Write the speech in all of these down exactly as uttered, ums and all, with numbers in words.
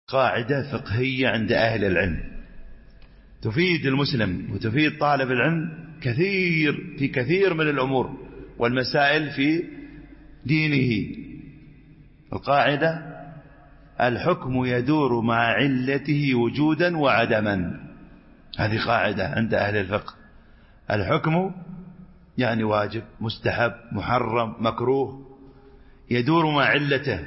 قاعدة فقهية عند أهل العلم تفيد المسلم وتفيد طالب العلم كثير في كثير من الأمور والمسائل في دينه. القاعدة: الحكم يدور مع علته وجودا وعدما. هذه قاعدة عند أهل الفقه. الحكم يعني واجب، مستحب، محرم، مكروه، يدور مع علته.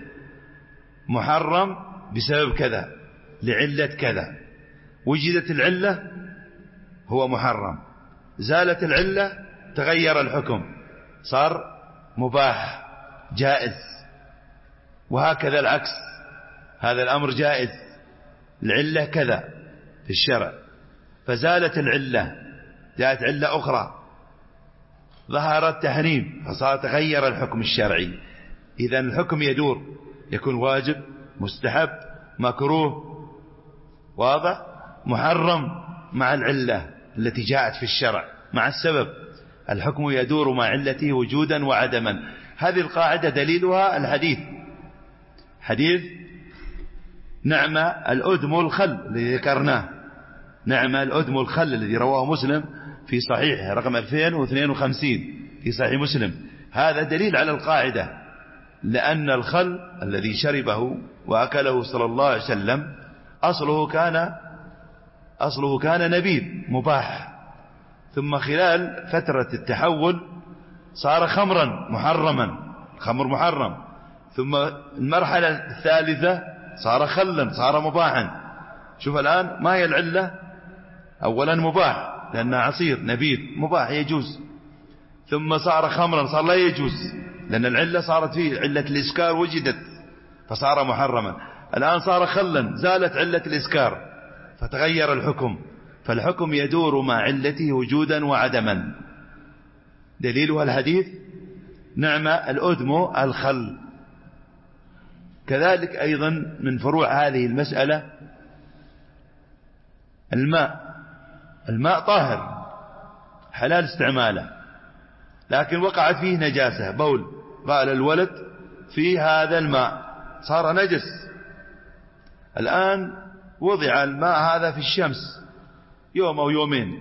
محرم بسبب كذا، لعلة كذا، وجدت العلة هو محرم، زالت العلة تغير الحكم صار مباح جائز، وهكذا العكس. هذا الأمر جائز، العلة كذا في الشرع، فزالت العلة جاءت علة أخرى، ظهر التحريم فصار تغير الحكم الشرعي. إذن الحكم يدور، يكون واجب، مستحب، مكروه، واضح، محرم، مع العلة التي جاءت في الشرع، مع السبب. الحكم يدور مع علته وجودا وعدما. هذه القاعدة دليلها الحديث، حديث نعم الأدم الخل الذي ذكرناه، نعم الأدم الخل الذي رواه مسلم في صحيح رقم ألفين واثنين وخمسين في صحيح مسلم. هذا دليل على القاعدة، لأن الخل الذي شربه وأكله صلى الله عليه وسلم أصله كان أصله كان نبيذ مباح، ثم خلال فترة التحول صار خمرا محرما، خمر محرم، ثم المرحلة الثالثة صار خلا، صار مباحا. شوف الآن ما هي العلة؟ أولا مباح لأنه عصير نبيذ مباح يجوز، ثم صار خمرا صار لا يجوز لأن العلة صارت فيه، علة الإسكار وجدت فصار محرما. الآن صار خلا، زالت علة الإسكار فتغير الحكم. فالحكم يدور مع علته وجودا وعدما. دليلها الحديث نعم الأدم الخل. كذلك أيضا من فروع هذه المسألة الماء. الماء طاهر حلال استعماله، لكن وقعت فيه نجاسة، بول قال الولد في هذا الماء صار نجس. الآن وضع الماء هذا في الشمس يوم أو يومين،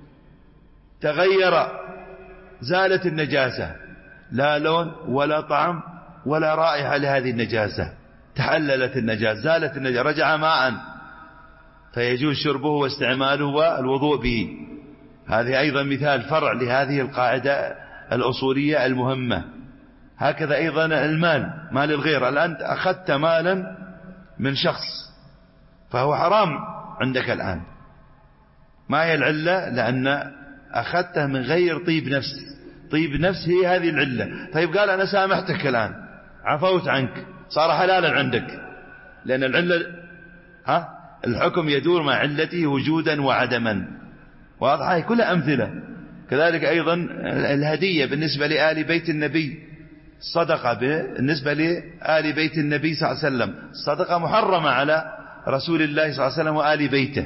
تغير، زالت النجاسة، لا لون ولا طعم ولا رائحة لهذه النجاسة، تحللت النجاسة، زالت النجاسة، رجع ماء، فيجوز شربه واستعماله والوضوء به. هذه أيضا مثال فرع لهذه القاعدة الأصولية المهمة. هكذا أيضا المال، مال الغير. الآن أخذت مالا من شخص فهو حرام عندك الآن. ما هي العلة؟ لأن أخذته من غير طيب نفس. طيب نفس هي هذه العلة. طيب قال أنا سامحتك الآن، عفوت عنك، صار حلالا عندك، لأن العلة ها الحكم يدور مع علته وجودا وعدما. واضحة؟ كلها أمثلة. كذلك أيضا الهدية بالنسبة لآل بيت النبي، الصدقة بالنسبة لآل بيت النبي صلى الله عليه وسلم، الصدقة محرمة على رسول الله صلى الله عليه وسلم وآل بيته،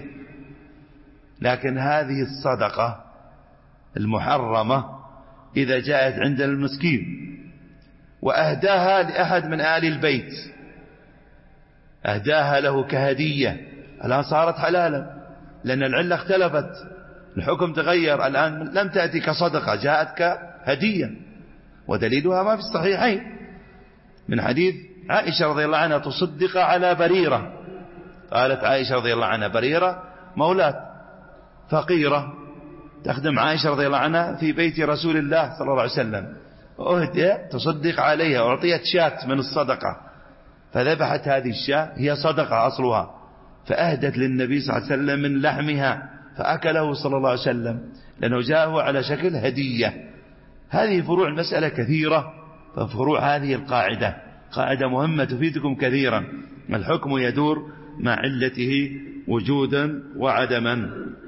لكن هذه الصدقة المحرمة إذا جاءت عند المسكين وأهداها لأحد من آل البيت، أهداها له كهدية، الآن صارت حلالا لأن العلة اختلفت، الحكم تغير. الآن لم تأتي كصدقة، جاءت كهدية، ودليلها ما في الصحيحين من حديث عائشة رضي الله عنها تصدق على بريرة. قالت عائشة رضي الله عنها بريرة مولاة فقيرة تخدم عائشة رضي الله عنها في بيت رسول الله صلى الله عليه وسلم، أهدى تصدق عليها، أعطيت شاة من الصدقة، فذبحت هذه الشاة، هي صدقة أصلها، فأهدت للنبي صلى الله عليه وسلم من لحمها فأكله صلى الله عليه وسلم، لأنه جاءه على شكل هدية. هذه فروع المسألة كثيرة، ففروع هذه القاعدة قاعدة مهمة تفيدكم كثيرا. الحكم يدور مع علته وجودا وعدما.